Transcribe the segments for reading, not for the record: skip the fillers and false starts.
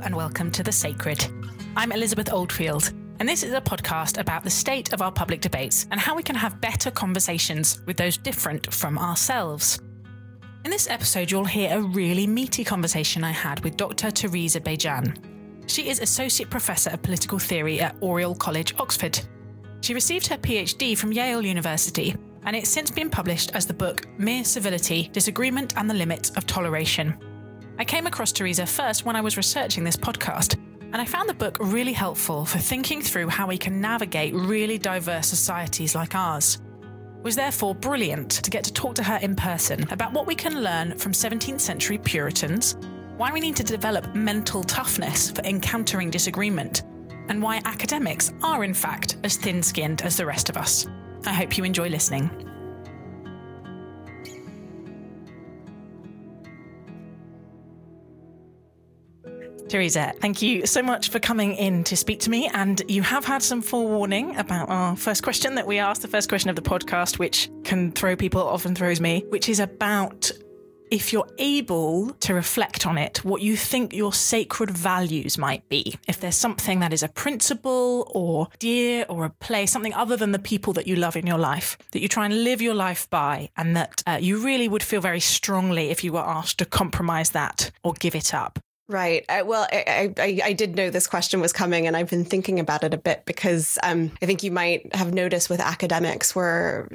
and welcome to The Sacred. I'm Elizabeth Oldfield, and this is a podcast about the state of our public debates and how we can have better conversations with those different from ourselves. In this episode, you'll hear a really meaty conversation I had with Dr. Teresa Bejan. She is Associate Professor of Political Theory at Oriel College, Oxford. She received her PhD from Yale University, and it's since been published as the book Mere Civility, Disagreement and the Limits of Toleration. I came across Teresa first when I was researching this podcast, and I found the book really helpful for thinking through how we can navigate really diverse societies like ours. It was therefore brilliant to get to talk to her in person about what we can learn from 17th century Puritans, why we need to develop mental toughness for encountering disagreement, and why academics are in fact as thin-skinned as the rest of us. I hope you enjoy listening. Teresa, thank you so much for coming in to speak to me. And you have had some forewarning about our first question that we asked, the first question of the podcast, which can throw people, often throws me, which is about, if you're able to reflect on it, what you think your sacred values might be. If there's something that is a principle or idea or a place, something other than the people that you love in your life, that you try and live your life by, and that you really would feel very strongly if you were asked to compromise that or give it up. Right. I did know this question was coming, and I've been thinking about it a bit because I think you might have noticed with academics we're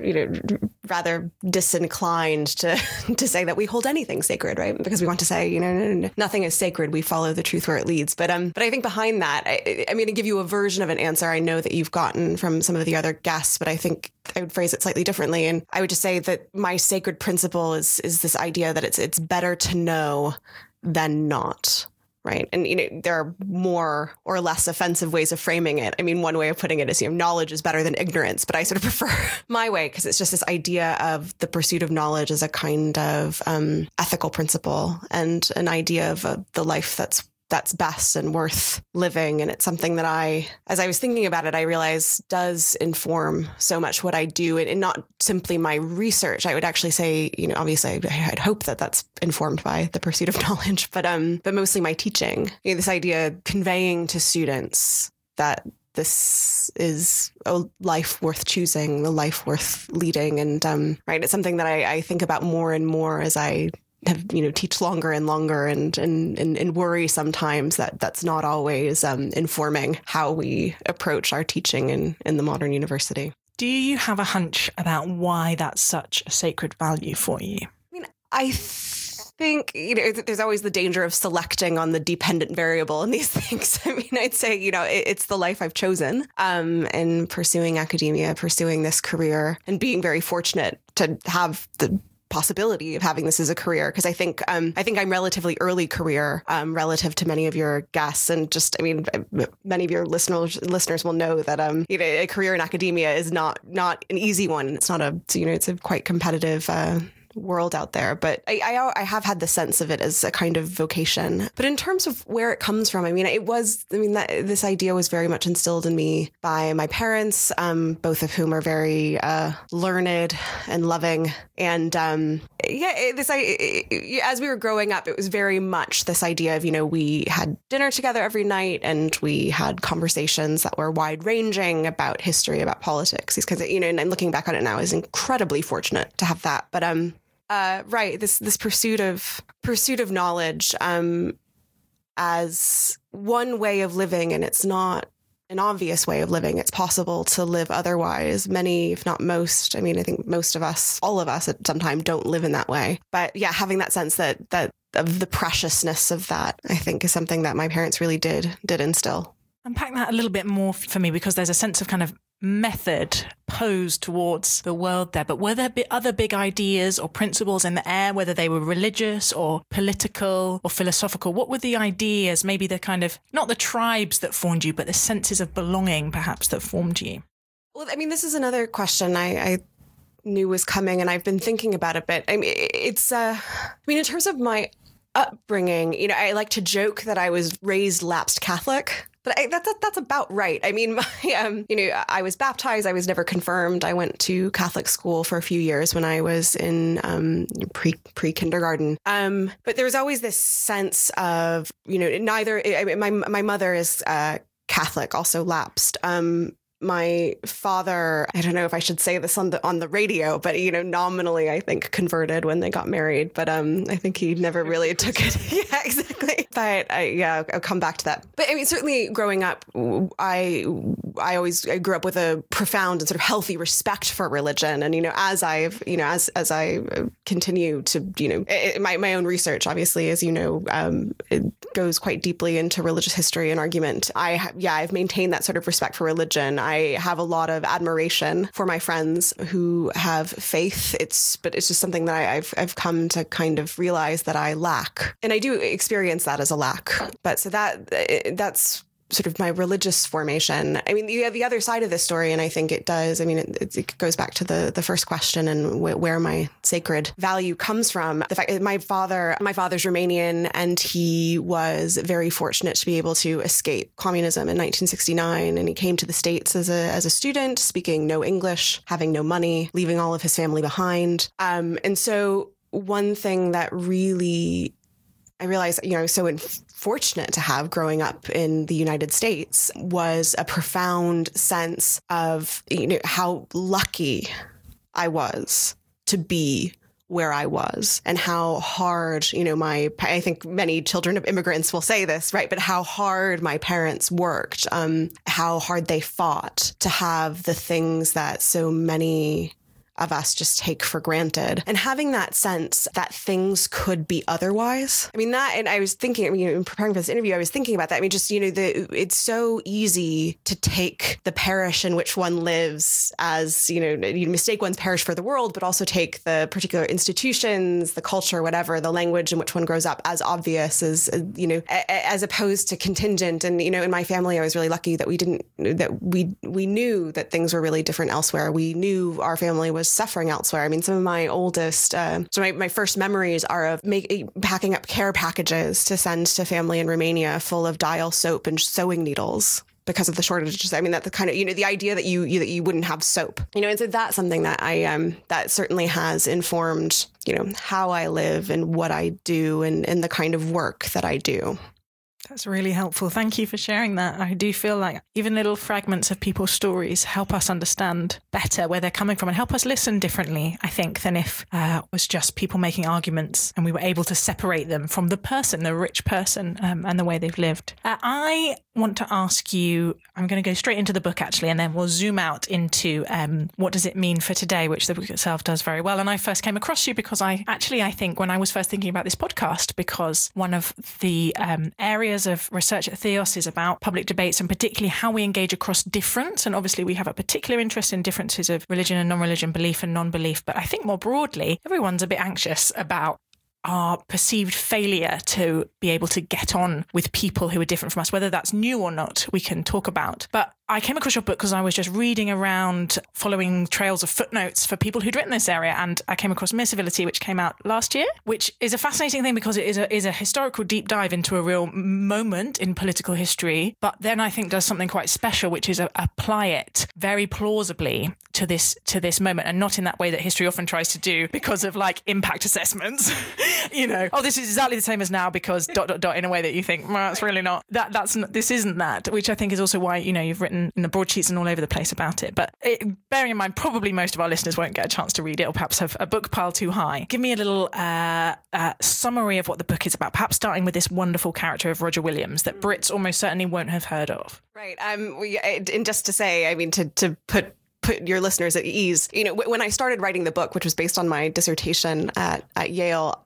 rather disinclined to say that we hold anything sacred, right? Because we want to say no, nothing is sacred. We follow the truth where it leads. But I think behind that, I'm going to give you a version of an answer I know that you've gotten from some of the other guests, but I think I would phrase it slightly differently. And I would just say that my sacred principle is this idea that it's better to know than not, right? And, there are more or less offensive ways of framing it. I mean, one way of putting it is, knowledge is better than ignorance, but I sort of prefer my way because it's just this idea of the pursuit of knowledge as a kind of ethical principle and an idea of the life that's best and worth living. And it's something that as I was thinking about it, I realized does inform so much what I do, and not simply my research. I would actually say, obviously I'd hope that that's informed by the pursuit of knowledge, but mostly my teaching. This idea conveying to students that this is a life worth choosing, a life worth leading. And right, it's something that I think about more and more as I have, teach longer and longer and worry sometimes that that's not always informing how we approach our teaching in the modern university. Do you have a hunch about why that's such a sacred value for you? I think, there's always the danger of selecting on the dependent variable in these things. I'd say, it's the life I've chosen in pursuing academia, pursuing this career, and being very fortunate to have the possibility of having this as a career, because I think I'm relatively early career relative to many of your guests, and many of your listeners will know that a career in academia is not an easy one. It's not it's a quite competitive world out there, but I have had the sense of it as a kind of vocation. But in terms of where it comes from, this idea was very much instilled in me by my parents, both of whom are very learned and loving. And as we were growing up, it was very much this idea of, we had dinner together every night, and we had conversations that were wide ranging about history, about politics, these kinds of, and looking back on it now, I was incredibly fortunate to have that. But right, this pursuit of knowledge as one way of living, and it's not an obvious way of living. It's possible to live otherwise. Many, if not most, I think most of us, all of us at some time, don't live in that way. But yeah, having that sense that of the preciousness of that, I think, is something that my parents really did instill. Unpack that a little bit more for me, because there's a sense of kind of method posed towards the world there. But were there other big ideas or principles in the air, whether they were religious or political or philosophical? What were the ideas, maybe the kind of, not the tribes that formed you, but the senses of belonging perhaps that formed you? Well, this is another question I knew was coming, and I've been thinking about it a bit. It's in terms of my upbringing, I like to joke that I was raised lapsed Catholic. But that's about right. I mean, I was baptized. I was never confirmed. I went to Catholic school for a few years when I was in pre-kindergarten. But there was always this sense of, my mother is Catholic, also lapsed. My father, I don't know if I should say this on the radio, but, nominally, I think, converted when they got married. But I think he never really took it. Yeah, exactly. But I'll come back to that. But I mean, certainly growing up, I grew up with a profound and sort of healthy respect for religion. And, as I continue to, my own research, obviously, as it goes quite deeply into religious history and argument. I've maintained that sort of respect for religion. I have a lot of admiration for my friends who have faith. But it's just something that I've come to kind of realize that I lack. And I do experience that as a lack. But so that's sort of my religious formation. I mean, the other side of this story, and I think it does, I mean, it goes back to the first question and where my sacred value comes from. The fact that my father's Romanian, and he was very fortunate to be able to escape communism in 1969. And he came to the States as a student, speaking no English, having no money, leaving all of his family behind. And so one thing that really I realized, I was so fortunate to have growing up in the United States was a profound sense of, how lucky I was to be where I was and how hard, I think many children of immigrants will say this, right? But how hard my parents worked, how hard they fought to have the things that so many of us just take for granted, and having that sense that things could be otherwise. I mean, that, and I was thinking, in preparing for this interview, I was thinking about that. I mean, just, it's so easy to take the parish in which one lives as, you mistake one's parish for the world, but also take the particular institutions, the culture, whatever, the language in which one grows up as obvious as, as opposed to contingent. And, in my family, I was really lucky that we knew that things were really different elsewhere. We knew our family was suffering elsewhere. I mean, some of my oldest, my first memories are of packing up care packages to send to family in Romania full of Dial soap and sewing needles because of the shortages. I mean, that the kind of, the idea that you wouldn't have soap, and so that's something that that certainly has informed, how I live and what I do and the kind of work that I do. That's really helpful. Thank you for sharing that. I do feel like even little fragments of people's stories help us understand better where they're coming from and help us listen differently, I think, than if it was just people making arguments and we were able to separate them from the person, the rich person, and the way they've lived. I want to ask you, I'm going to go straight into the book actually, and then we'll zoom out into what does it mean for today, which the book itself does very well. And I first came across you because I think when I was first thinking about this podcast, because one of the areas of research at Theos is about public debates and particularly how we engage across difference. And obviously we have a particular interest in differences of religion and non-religion, belief and non-belief. But I think more broadly, everyone's a bit anxious about our perceived failure to be able to get on with people who are different from us, whether that's new or not, we can talk about. But I came across your book because I was just reading around, following trails of footnotes for people who'd written this area. And I came across Mere Civility, which came out last year, which is a fascinating thing because it is a historical deep dive into a real moment in political history. But then I think does something quite special, which is apply it very plausibly to this moment, and not in that way that history often tries to do because of like impact assessments. This is exactly the same as now because ... in a way that you think, well, it's really not. This isn't that, which I think is also why, you've written in the broadsheets and all over the place about it. But bearing in mind, probably most of our listeners won't get a chance to read it or perhaps have a book pile too high. Give me a little summary of what the book is about, perhaps starting with this wonderful character of Roger Williams that Brits almost certainly won't have heard of. Right. And just to say, I mean, to put your listeners at ease, when I started writing the book, which was based on my dissertation at Yale,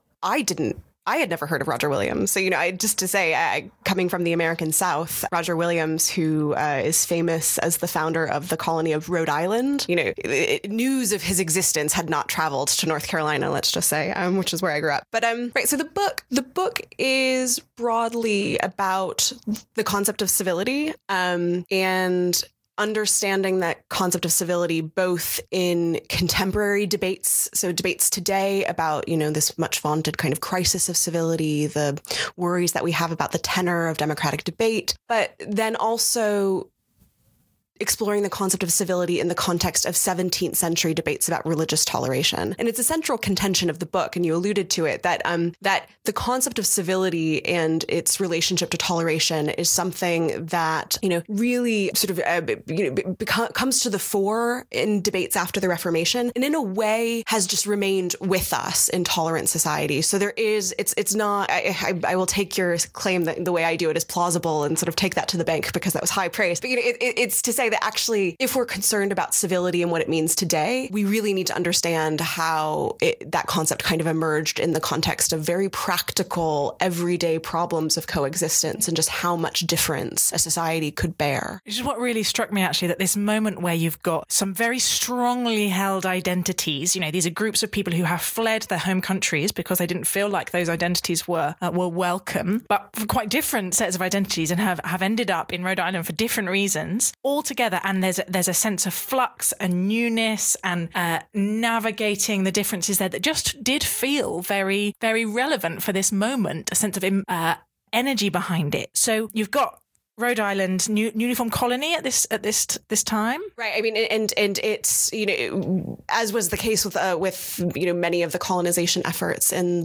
I had never heard of Roger Williams. So, just to say, coming from the American South, Roger Williams, who is famous as the founder of the colony of Rhode Island, news of his existence had not traveled to North Carolina, let's just say, which is where I grew up. But right, so the book is broadly about the concept of civility, and understanding that concept of civility both in contemporary debates, so debates today about, this much vaunted kind of crisis of civility, the worries that we have about the tenor of democratic debate, but then also exploring the concept of civility in the context of 17th century debates about religious toleration. And it's a central contention of the book, and you alluded to it, that that the concept of civility and its relationship to toleration is something that, really sort of comes to the fore in debates after the Reformation, and in a way has just remained with us in tolerant society. So there is, it's not, I will take your claim that the way I do it is plausible and sort of take that to the bank because that was high praise. But, it's to say that actually, if we're concerned about civility and what it means today, we really need to understand how that concept kind of emerged in the context of very practical, everyday problems of coexistence and just how much difference a society could bear. Which is what really struck me, actually, that this moment where you've got some very strongly held identities, these are groups of people who have fled their home countries because they didn't feel like those identities were welcome, but for quite different sets of identities, and have ended up in Rhode Island for different reasons, all together. And there's a sense of flux and newness and navigating the differences there that just did feel very, very relevant for this moment, a sense of energy behind it. So you've got Rhode Island, newly formed colony at this time, right? I mean, and it's as was the case with many of the colonization efforts in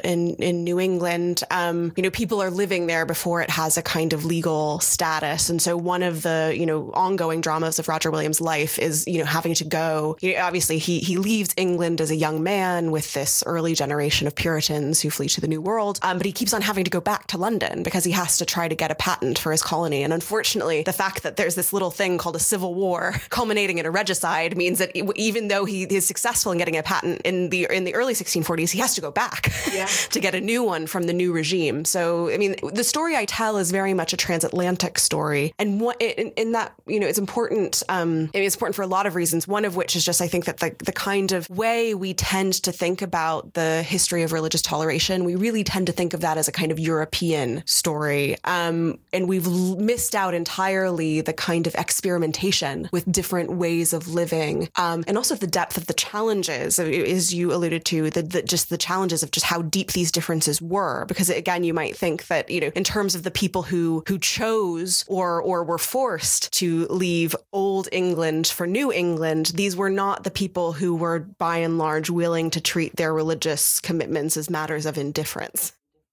New England. People are living there before it has a kind of legal status, and so one of the ongoing dramas of Roger Williams' life is having to go. Obviously, he leaves England as a young man with this early generation of Puritans who flee to the New World, but he keeps on having to go back to London because he has to try to get a patent for his colony. And unfortunately, the fact that there's this little thing called a civil war culminating in a regicide means that even though he is successful in getting a patent in the early 1640s, he has to go back to get a new one from the new regime. So, I mean, the story I tell is very much a transatlantic story. And in that, it's important. It's important for a lot of reasons, one of which is just, I think that the kind of way we tend to think about the history of religious toleration, we really tend to think of that as a kind of European story. And we've missed out entirely the kind of experimentation with different ways of living, and also the depth of the challenges, as you alluded to, just the challenges of just how deep these differences were. Because again, you might think that, in terms of the people who chose or were forced to leave old England for New England, these were not the people who were by and large willing to treat their religious commitments as matters of indifference.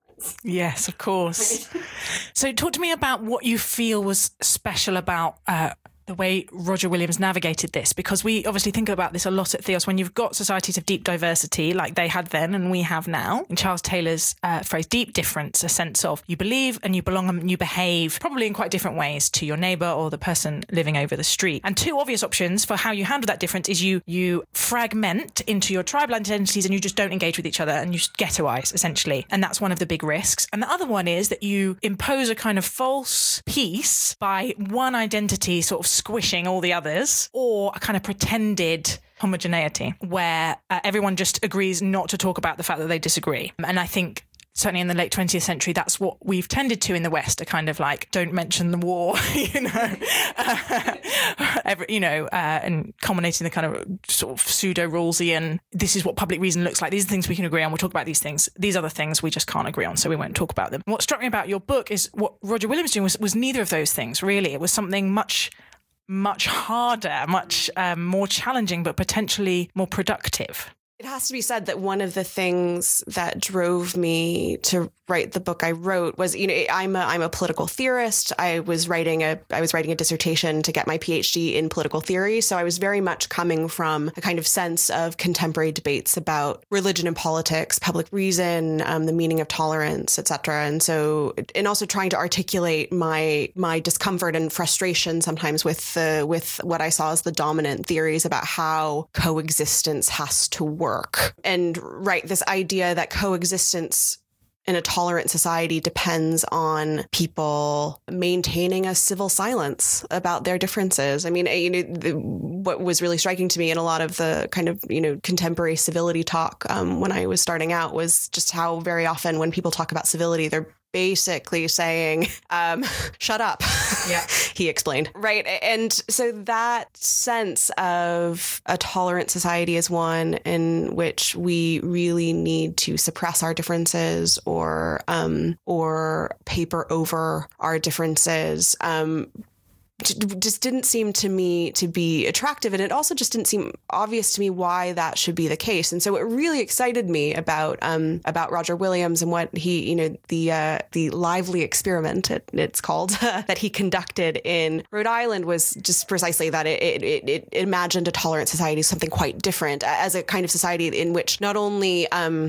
Yes, of course. So talk to me about what you feel was special about the way Roger Williams navigated this, because we obviously think about this a lot at Theos when you've got societies of deep diversity like they had then and we have now. In Charles Taylor's phrase, deep difference, a sense of you believe and you belong and you behave probably in quite different ways to your neighbour or the person living over the street. And two obvious options for how you handle that difference is you fragment into your tribal identities and you just don't engage with each other and you just ghettoise, essentially. And that's one of the big risks. And the other one is that you impose a kind of false peace by one identity sort of squishing all the others, or a kind of pretended homogeneity where everyone just agrees not to talk about the fact that they disagree. And I think certainly in the late 20th century, that's what we've tended to in the West, a kind of like, don't mention the war, and culminating the kind of sort of pseudo-Rawlsian, this is what public reason looks like. These are things we can agree on. We'll talk about these things. These other things we just can't agree on, so we won't talk about them. What struck me about your book is what Roger Williams doing was neither of those things, really. It was something much harder, much more challenging, but potentially more productive. It has to be said that one of the things that drove me to write the book I wrote was, I'm a political theorist. I was writing a dissertation to get my PhD in political theory. So I was very much coming from a kind of sense of contemporary debates about religion and politics, public reason, the meaning of tolerance, et cetera. And also trying to articulate my discomfort and frustration sometimes with what I saw as the dominant theories about how coexistence has to work. And this idea that coexistence in a tolerant society depends on people maintaining a civil silence about their differences. I mean, what was really striking to me in a lot of the kind of, contemporary civility talk when I was starting out was just how very often when people talk about civility, they're basically saying, shut up, Yeah. he explained. Right. And so that sense of a tolerant society is one in which we really need to suppress our differences or paper over our differences, just didn't seem to me to be attractive. And it also just didn't seem obvious to me why that should be the case. And so it really excited me about Roger Williams and what he, the lively experiment, it's called, that he conducted in Rhode Island was just precisely that it imagined a tolerant society as something quite different, as a kind of society in which not only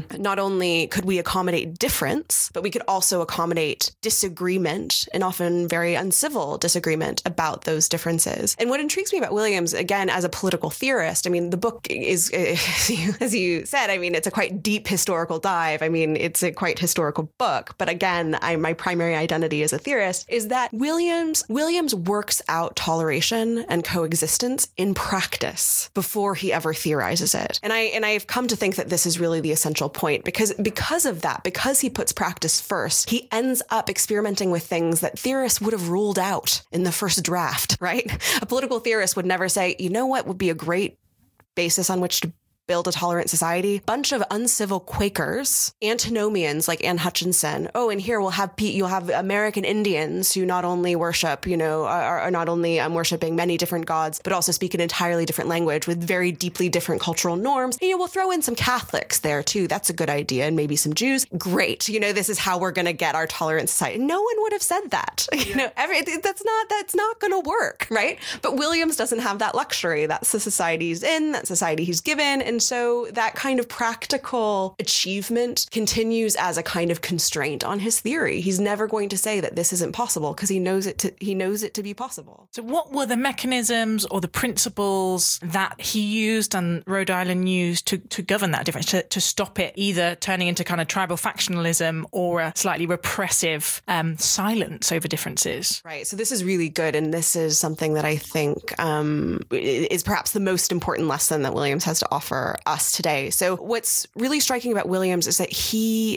could we accommodate difference, but we could also accommodate disagreement, and often very uncivil disagreement about those differences. And what intrigues me about Williams, again, as a political theorist, I mean, the book is, as you said, I mean, it's a quite deep historical dive. I mean, it's a quite historical book. But again, my primary identity as a theorist is that Williams works out toleration and coexistence in practice before he ever theorizes it. And I've come to think that this is really the essential point, because of that, because he puts practice first, he ends up experimenting with things that theorists would have ruled out in the first draft, right? A political theorist would never say, you know what would be a great basis on which to build a tolerant society? Bunch of uncivil Quakers, antinomians like Anne Hutchinson. Oh, and here you'll have American Indians who not only worship, are not only worshiping many different gods, but also speak an entirely different language with very deeply different cultural norms. And, we'll throw in some Catholics there too. That's a good idea. And maybe some Jews. Great. This is how we're going to get our tolerant society. No one would have said that. Yeah. That's not going to work, right? But Williams doesn't have that luxury. That's the society he's in, that society he's given. And so that kind of practical achievement continues as a kind of constraint on his theory. He's never going to say that this isn't possible because he knows it to be possible. So what were the mechanisms or the principles that he used and Rhode Island used to govern that difference, to stop it either turning into kind of tribal factionalism or a slightly repressive silence over differences? Right. So this is really good. And this is something that I think is perhaps the most important lesson that Williams has to offer us today. So what's really striking about Williams is that he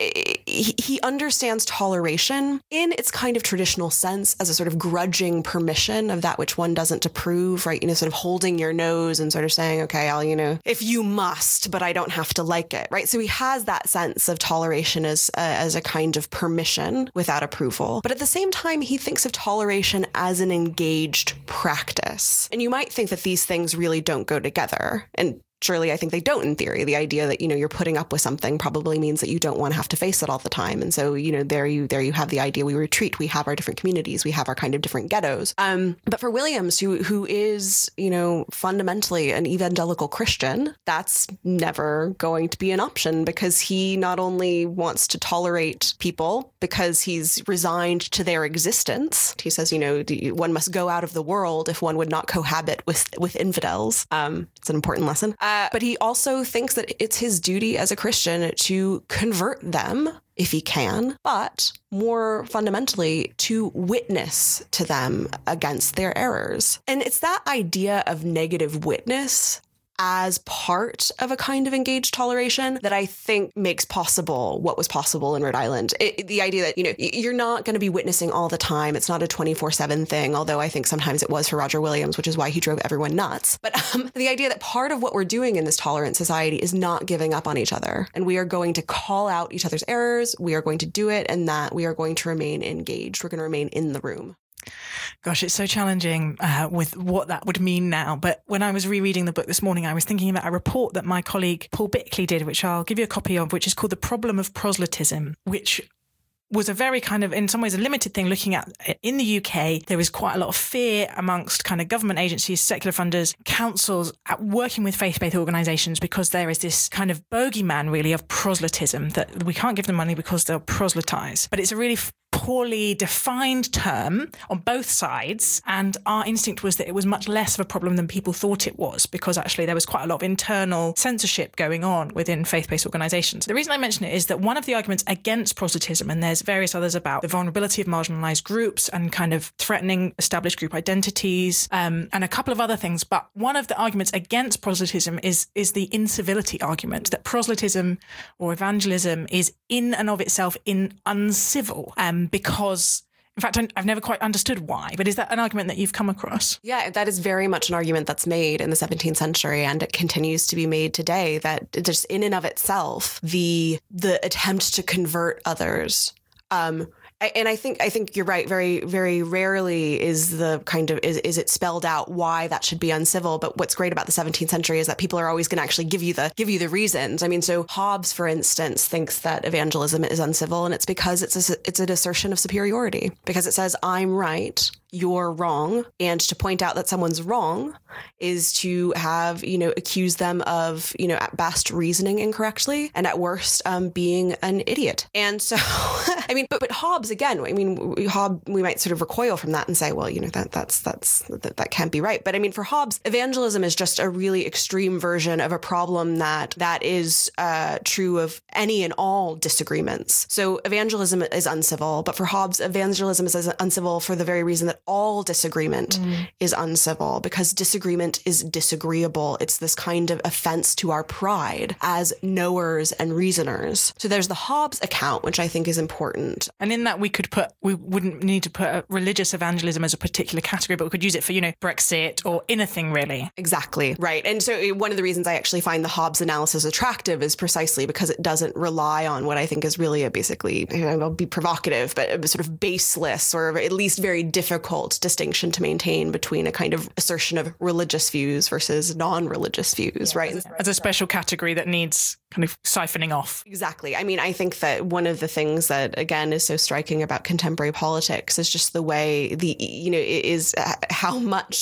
understands toleration in its kind of traditional sense as a sort of grudging permission of that which one doesn't approve, right? Sort of holding your nose and sort of saying, okay, I'll, if you must, but I don't have to like it, right? So he has that sense of toleration as a kind of permission without approval. But at the same time, he thinks of toleration as an engaged practice. And you might think that these things really don't go together. And surely I think they don't in theory. The idea that, you're putting up with something probably means that you don't want to have to face it all the time. And so, there you have the idea. We retreat. We have our different communities. We have our kind of different ghettos. But for Williams, who is, fundamentally an evangelical Christian, that's never going to be an option, because he not only wants to tolerate people because he's resigned to their existence. He says, one must go out of the world if one would not cohabit with infidels. It's an important lesson. But he also thinks that it's his duty as a Christian to convert them if he can, but more fundamentally, to witness to them against their errors. And it's that idea of negative witness as part of a kind of engaged toleration that I think makes possible what was possible in Rhode Island. The idea that, you're not going to be witnessing all the time. It's not a 24/7 thing, although I think sometimes it was for Roger Williams, which is why he drove everyone nuts. But the idea that part of what we're doing in this tolerant society is not giving up on each other. And we are going to call out each other's errors. We are going to do it, and that we are going to remain engaged. We're going to remain in the room. Gosh, it's so challenging with what that would mean now. But when I was rereading the book this morning, I was thinking about a report that my colleague Paul Bickley did, which I'll give you a copy of, which is called The Problem of Proselytism, which was a very kind of, in some ways, a limited thing looking at in the UK. There was quite a lot of fear amongst kind of government agencies, secular funders, councils at working with faith-based organisations, because there is this kind of bogeyman really of proselytism, that we can't give them money because they'll proselytise. But it's a really poorly defined term on both sides. And our instinct was that it was much less of a problem than people thought it was, because actually there was quite a lot of internal censorship going on within faith-based organizations. The reason I mention it is that one of the arguments against proselytism, and there's various others about the vulnerability of marginalized groups and kind of threatening established group identities, and a couple of other things. But one of the arguments against proselytism is the incivility argument, that proselytism or evangelism is in and of itself uncivil, because in fact, I've never quite understood why, but is that an argument that you've come across? Yeah, that is very much an argument that's made in the 17th century, and it continues to be made today, that just in and of itself, the attempt to convert others, and I think you're right. Very, very rarely is it spelled out why that should be uncivil. But what's great about the 17th century is that people are always going to actually give you the reasons. I mean, so Hobbes, for instance, thinks that evangelism is uncivil, and it's because it's an assertion of superiority, because it says I'm right, you're wrong, and to point out that someone's wrong is to have, accuse them of, at best reasoning incorrectly, and at worst being an idiot. And so, I mean, but Hobbes, again, I mean, we might sort of recoil from that and say, well, that can't be right. But I mean, for Hobbes, evangelism is just a really extreme version of a problem that is true of any and all disagreements. So evangelism is uncivil, but for Hobbes, evangelism is uncivil for the very reason that all disagreement is uncivil, because disagreement is disagreeable. It's this kind of offense to our pride as knowers and reasoners. So there's the Hobbes account, which I think is important. And in that we wouldn't need to put religious evangelism as a particular category, but we could use it for, Brexit or anything really. Exactly. Right. And so one of the reasons I actually find the Hobbes analysis attractive is precisely because it doesn't rely on what I think is really I'll be provocative, but a sort of baseless, or at least very difficult distinction to maintain between a kind of assertion of religious views versus non-religious views, right? As a special category that needs kind of siphoning off. Exactly. I mean, I think that one of the things that, again, is so striking about contemporary politics is just the way how much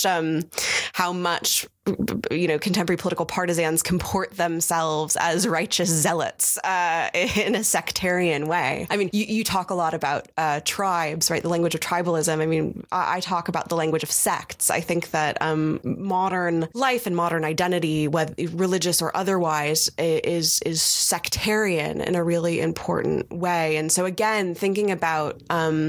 contemporary political partisans comport themselves as righteous zealots in a sectarian way. I mean, you talk a lot about tribes, right? The language of tribalism. I mean, I talk about the language of sects. I think that modern life and modern identity, whether religious or otherwise, is sectarian in a really important way. And so again, thinking about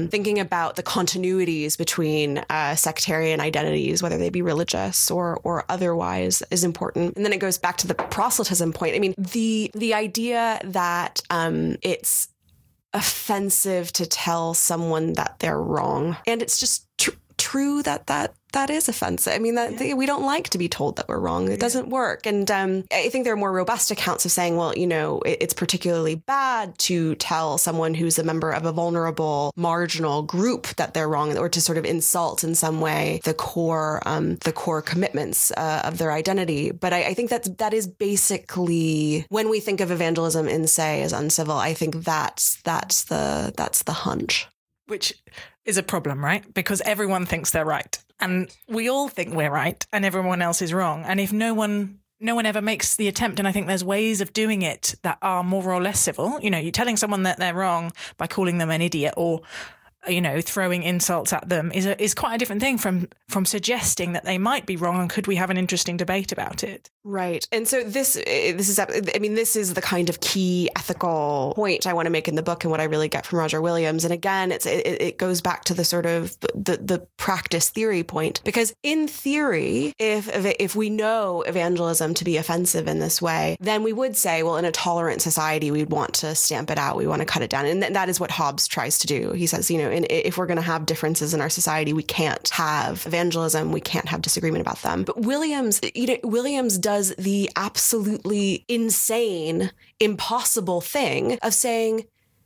the continuities between sectarian identities, whether they be religious or otherwise, is important. And then it goes back to the proselytism point. I mean, the idea that it's offensive to tell someone that they're wrong, and it's just true that is offensive. I mean, we don't like to be told that we're wrong. It doesn't work. And I think there are more robust accounts of saying, well, it's particularly bad to tell someone who's a member of a vulnerable, marginal group that they're wrong, or to sort of insult in some way the core commitments of their identity. But I think that is basically, when we think of evangelism in se as uncivil, I think that's the hunch. Which is a problem, right? Because everyone thinks they're right. And we all think we're right and everyone else is wrong. And if no one ever makes the attempt, and I think there's ways of doing it that are more or less civil, you're telling someone that they're wrong by calling them an idiot or throwing insults at them is quite a different thing from suggesting that they might be wrong, and could we have an interesting debate about it? Right. And so this is the kind of key ethical point I want to make in the book, and what I really get from Roger Williams. And again, it goes back to the sort of the practice theory point, because in theory, if we know evangelism to be offensive in this way, then we would say, well, in a tolerant society, we'd want to stamp it out. We want to cut it down. And that is what Hobbes tries to do. He says, if we're going to have differences in our society, we can't have evangelism. We can't have disagreement about them. But Williams does the absolutely insane, impossible thing of saying,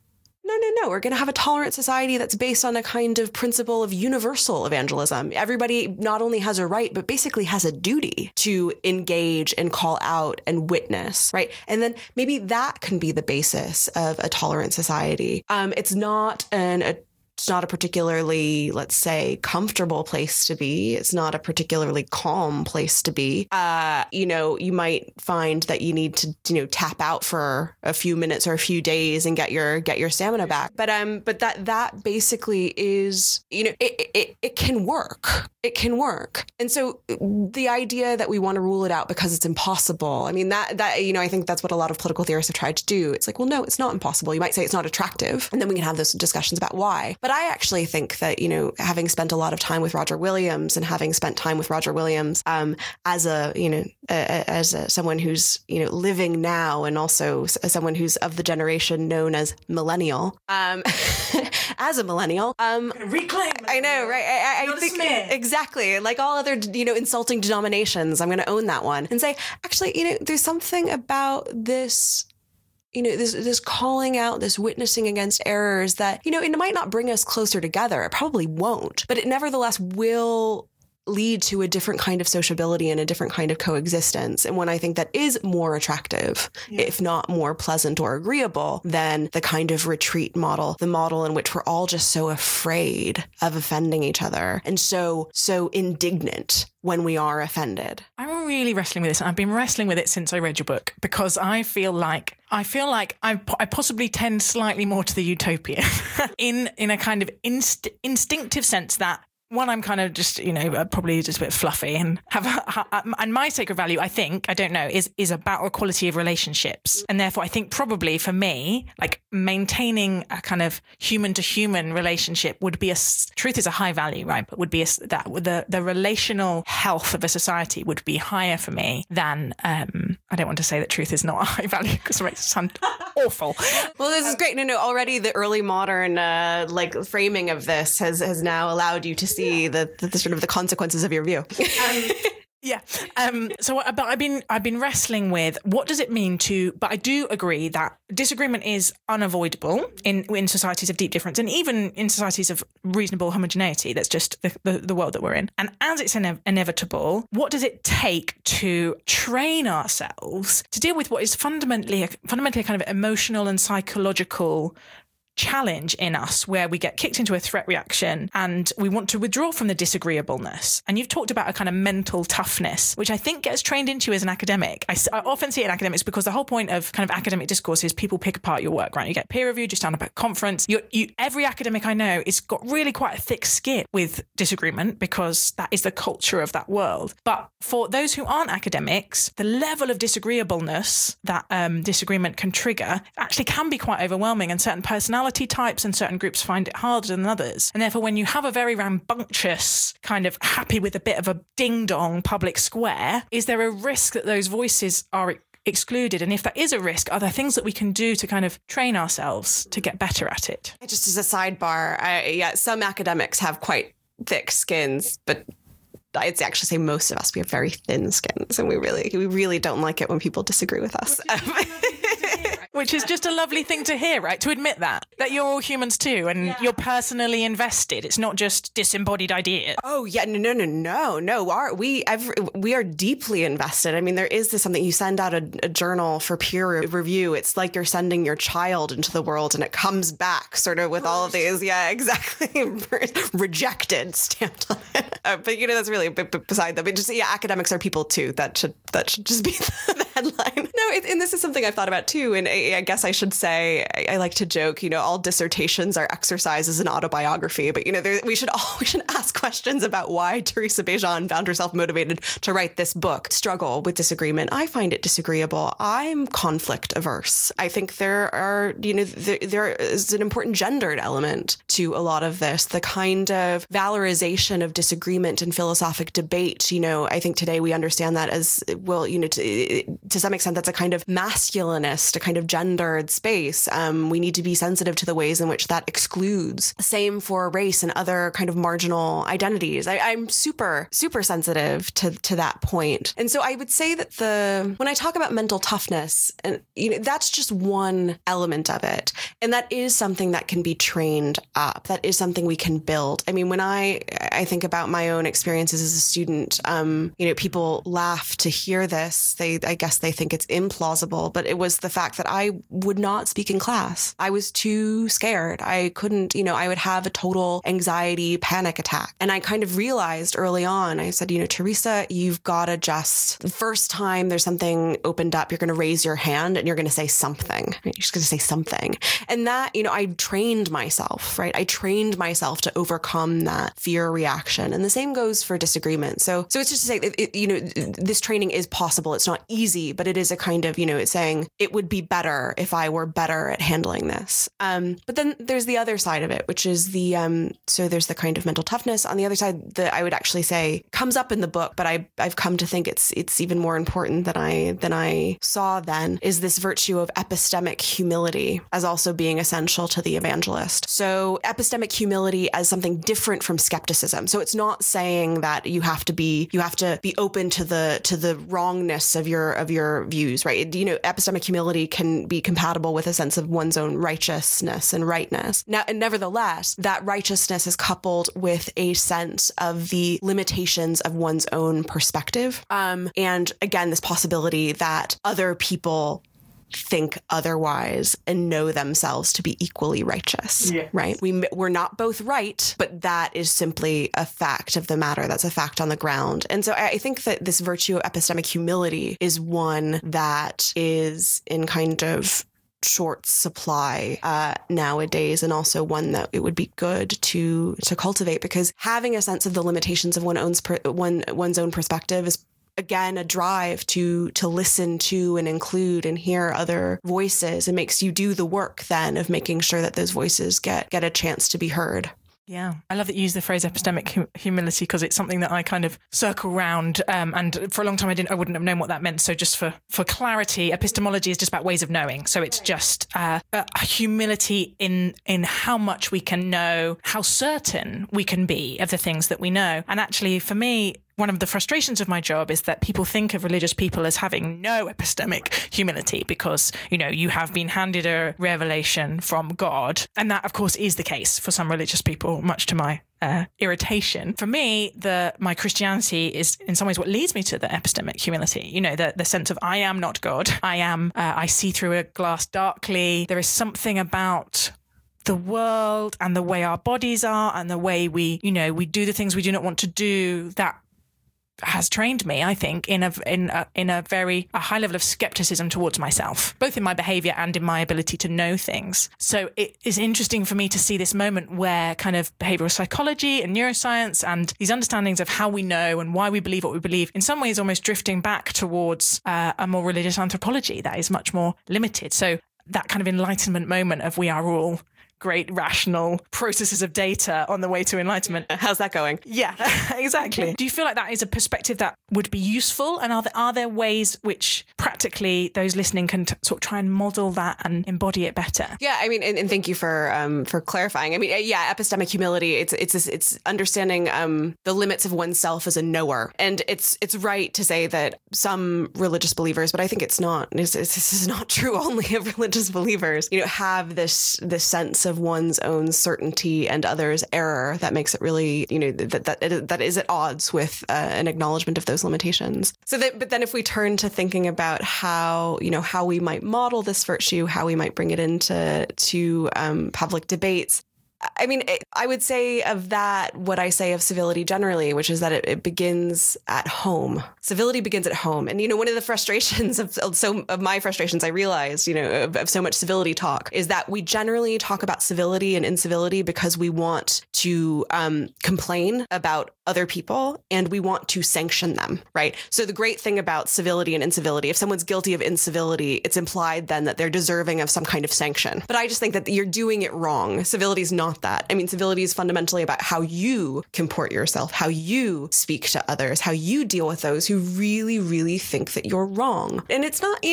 no, we're going to have a tolerant society that's based on a kind of principle of universal evangelism. Everybody not only has a right, but basically has a duty to engage and call out and witness, right? And then maybe that can be the basis of a tolerant society. It's not It's not a particularly, let's say, comfortable place to be. It's not a particularly calm place to be. You might find that you need to, tap out for a few minutes or a few days and get your stamina back. But that basically is, it can work. It can work. And so the idea that we want to rule it out because it's impossible, I mean, that I think that's what a lot of political theorists have tried to do. It's like, well, no, it's not impossible. You might say it's not attractive, and then we can have those discussions about why. But I actually think that, having spent a lot of time with Roger Williams and having spent time with Roger Williams as someone who's, living now, and also someone who's of the generation known as millennial, as a millennial, reclaim. I know, right? I think exactly like all other, insulting denominations. I'm going to own that one and say, actually, there's something about this, this calling out, this witnessing against errors that, it might not bring us closer together. It probably won't, but it nevertheless will lead to a different kind of sociability and a different kind of coexistence. And one I think that is more attractive, if not more pleasant or agreeable than the kind of retreat model, the model in which we're all just so afraid of offending each other and so indignant when we are offended. I'm really wrestling with this, and I've been wrestling with it since I read your book, because I feel like I possibly tend slightly more to the utopian in a kind of instinctive sense that, one, I'm kind of just, probably just a bit fluffy and and my sacred value, I think, I don't know, is about equality of relationships. And therefore, I think probably for me, like maintaining a kind of human to human relationship would be truth is a high value, right? But would be the relational health of a society would be higher for me than, I don't want to say that truth is not a high value because it makes it sound awful. Well, this is great. No, already the early modern, framing of this has now allowed you to see the sort of the consequences of your view. But I've been wrestling with what does it mean but I do agree that disagreement is unavoidable in societies of deep difference, and even in societies of reasonable homogeneity. That's just the world that we're in. And as it's inevitable, what does it take to train ourselves to deal with what is fundamentally a kind of emotional and psychological challenge in us, where we get kicked into a threat reaction and we want to withdraw from the disagreeableness? And you've talked about a kind of mental toughness, which I think gets trained into as an academic. I often see it in academics because the whole point of kind of academic discourse is people pick apart your work, right? You get peer reviewed, you stand up at a conference. Every academic I know has got really quite a thick skin with disagreement because that is the culture of that world. But for those who aren't academics, the level of disagreeableness that disagreement can trigger actually can be quite overwhelming, and certain personalities types and certain groups find it harder than others. And therefore, when you have a very rambunctious, kind of happy with a bit of a ding-dong public square, is there a risk that those voices are excluded? And if that is a risk, are there things that we can do to kind of train ourselves to get better at it? Just as a sidebar, some academics have quite thick skins, but I'd actually say most of us, we have very thin skins, and we really don't like it when people disagree with us. Which is just a lovely thing to hear, right? To admit that you're all humans too, and you're personally invested. It's not just disembodied ideas. Oh yeah, no. We are deeply invested. I mean, there is something, you send out a journal for peer review. It's like you're sending your child into the world, and it comes back sort of with all of these, exactly, rejected stamped on it. But that's really beside them. But just academics are people too. That should just be the headline. No, and this is something I've thought about too, and I guess I should say, I like to joke, all dissertations are exercises in autobiography, but we should ask questions about why Teresa Bejan found herself motivated to write this book. Struggle with disagreement. I find it disagreeable. I'm conflict averse. I think there is an important gendered element to a lot of this, the kind of valorization of disagreement and philosophic debate. I think today we understand that as, well, to some extent, that's a kind of masculinist, a kind of gendered space. We need to be sensitive to the ways in which that excludes. Same for race and other kind of marginal identities. I'm super, super sensitive to that point. And so I would say that when I talk about mental toughness, and that's just one element of it. And that is something that can be trained up. That is something we can build. I mean, when I think about my own experiences as a student, people laugh to hear this. I guess they think it's implicit implausible, but it was the fact that I would not speak in class. I was too scared. I couldn't, I would have a total anxiety panic attack. And I kind of realized early on, I said, Teresa, you've got to just, the first time there's something opened up, you're going to raise your hand and you're going to say something. You're just going to say something. And that, I trained myself, right? I trained myself to overcome that fear reaction. And the same goes for disagreement. So it's just to say, this training is possible. It's not easy, but it is a kind of, it's saying it would be better if I were better at handling this. But then there's the other side of it, which is so there's the kind of mental toughness. On the other side, that I would actually say comes up in the book, but I've come to think it's even more important than I saw then, is this virtue of epistemic humility as also being essential to the evangelist. So epistemic humility as something different from skepticism. So it's not saying that you have to be open to the wrongness of your views, right? Epistemic humility can be compatible with a sense of one's own righteousness and rightness. Now, and nevertheless, that righteousness is coupled with a sense of the limitations of one's own perspective. And again, this possibility that other people think otherwise and know themselves to be equally righteous, right? We're not both right, but that is simply a fact of the matter. That's a fact on the ground. And so I think that this virtue of epistemic humility is one that is in kind of short supply nowadays, and also one that it would be good to cultivate, because having a sense of the limitations of one's own perspective is, again, a drive to listen to and include and hear other voices. It makes you do the work then of making sure that those voices get a chance to be heard. Yeah, I love that you use the phrase epistemic humility, because it's something that I kind of circle round. And for a long time, I wouldn't have known what that meant. So just for clarity, epistemology is just about ways of knowing. So it's just a humility in how much we can know, how certain we can be of the things that we know. And actually, for me, one of the frustrations of my job is that people think of religious people as having no epistemic humility because, you have been handed a revelation from God. And that, of course, is the case for some religious people, much to my irritation. For me, my Christianity is in some ways what leads me to the epistemic humility. The sense of I am not God. I see through a glass darkly. There is something about the world and the way our bodies are and the way we do the things we do not want to do that has trained me, I think, in a very high level of skepticism towards myself, both in my behavior and in my ability to know things. So it is interesting for me to see this moment where kind of behavioral psychology and neuroscience and these understandings of how we know and why we believe what we believe, in some ways almost drifting back towards a more religious anthropology that is much more limited. So that kind of enlightenment moment of we are all great rational processes of data on the way to enlightenment. How's that going? Yeah, exactly. Do you feel like that is a perspective that would be useful? And are there ways which practically those listening can sort of try and model that and embody it better? Yeah, I mean, and thank you for clarifying. I mean, yeah, epistemic humility. It's understanding the limits of oneself as a knower, and it's right to say that some religious believers, but I think it's not. This is not true only of religious believers. Have this sense of one's own certainty and others' error that makes it really, that is at odds with an acknowledgement of those limitations. But then if we turn to thinking about how we might model this virtue, how we might bring it into public debates, I mean, I would say of that what I say of civility generally, which is that it begins at home. Civility begins at home. And, one of the frustrations of my frustrations, I realized, of so much civility talk is that we generally talk about civility and incivility because we want to complain about other people and we want to sanction them, right? So the great thing about civility and incivility, if someone's guilty of incivility, it's implied then that they're deserving of some kind of sanction. But I just think that you're doing it wrong. Civility is not that. I mean, civility is fundamentally about how you comport yourself, how you speak to others, how you deal with those who really, really think that you're wrong. And it's not,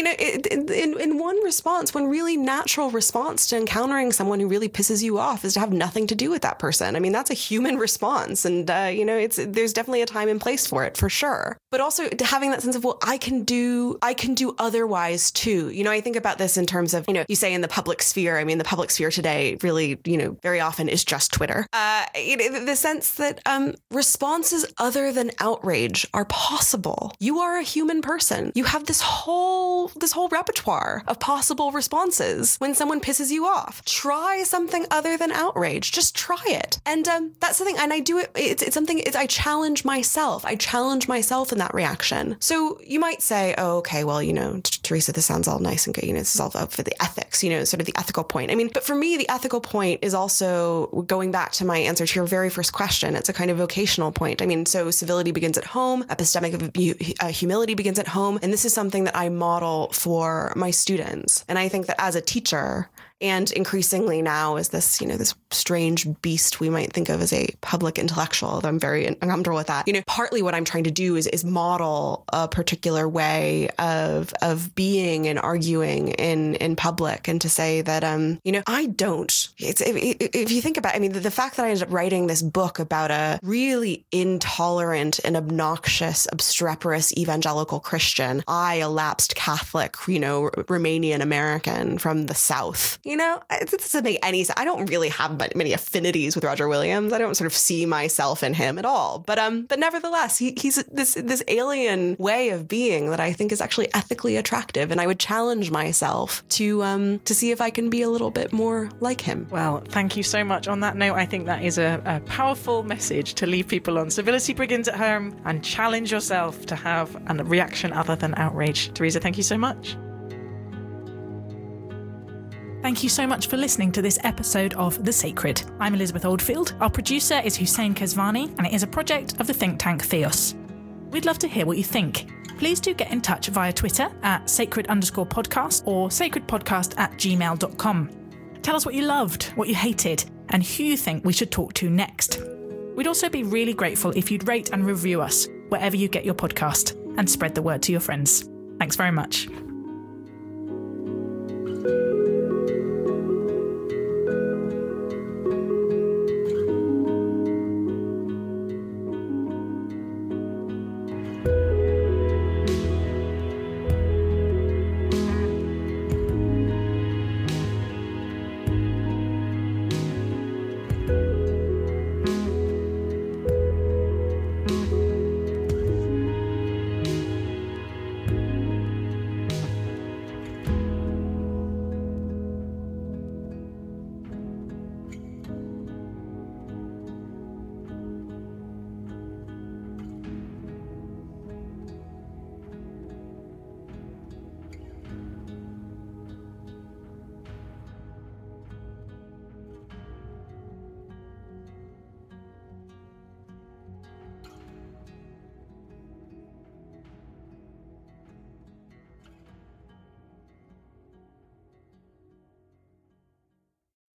in one response, one really natural response to encountering someone who really pisses you off is to have nothing to do with that person. I mean, that's a human response. And, there's definitely a time and place for it, for sure. But also having that sense of, well, I can do otherwise too. I think about this in terms of, you say in the public sphere. I mean, the public sphere today really, very very often is just Twitter. The sense that responses other than outrage are possible. You are a human person. You have this whole repertoire of possible responses when someone pisses you off. Try something other than outrage. Just try it. And that's the thing. And I do it. It's something. I challenge myself. I challenge myself in that reaction. So you might say, oh, okay, well, Teresa, this sounds all nice and good. This is all for the ethics, sort of the ethical point. I mean, but for me, the ethical point is also going back to my answer to your very first question. It's a kind of vocational point. I mean, so civility begins at home, epistemic humility begins at home. And this is something that I model for my students. And I think that as a teacher, and increasingly now is this, this strange beast we might think of as a public intellectual, although I'm very uncomfortable with that. Partly what I'm trying to do is model a particular way of being and arguing in public, and to say that, I don't. If you think about, the fact that I ended up writing this book about a really intolerant and obnoxious, obstreperous evangelical Christian, a lapsed Catholic, Romanian American from the South. It doesn't make any sense. I don't really have many affinities with Roger Williams. I don't sort of see myself in him at all. But nevertheless, he's this alien way of being that I think is actually ethically attractive. And I would challenge myself to see if I can be a little bit more like him. Well, thank you so much. On that note, I think that is a powerful message to leave people on. Civility begins at home, and challenge yourself to have a reaction other than outrage. Teresa, thank you so much. Thank you so much for listening to this episode of The Sacred. I'm Elizabeth Oldfield. Our producer is Hussein Kezvani, and it is a project of the think tank Theos. We'd love to hear what you think. Please do get in touch via Twitter at sacred_podcast or sacredpodcast@gmail.com. Tell us what you loved, what you hated, and who you think we should talk to next. We'd also be really grateful if you'd rate and review us wherever you get your podcast, and spread the word to your friends. Thanks very much.